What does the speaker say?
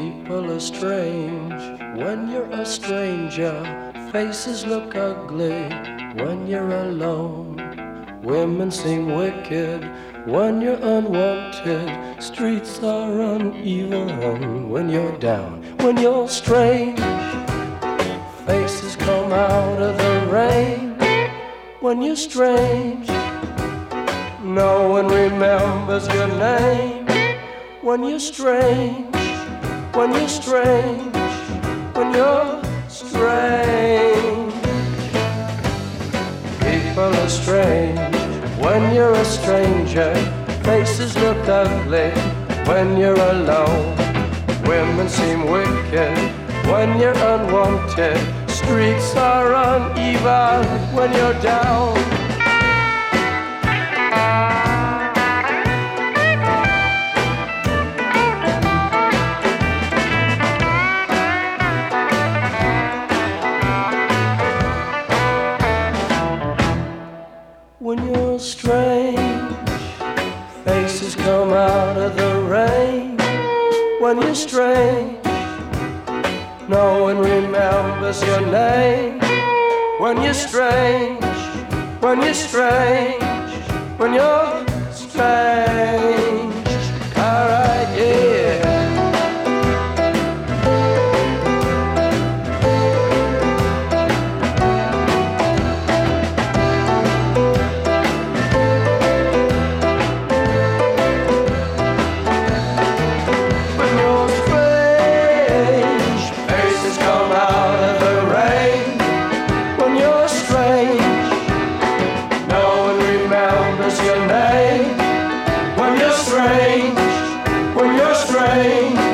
People are strange when you're a stranger. Faces look ugly when you're alone. Women seem wicked when you're unwanted. Streets are uneven when you're down. When you're strange, faces come out of the rain. When you're strange, no one remembers your name. When you're strange, when you're strange, when you're strange. People are strange when you're a stranger. Faces look ugly when you're alone. Women seem wicked when you're unwanted. Streets are uneven when you're down. When you're strange, faces come out of the rain. When you're strange, no one remembers your name. When you're strange, when you're strange, when you're strange. Alright, yeah. Your name. When you're strange, when you're strange.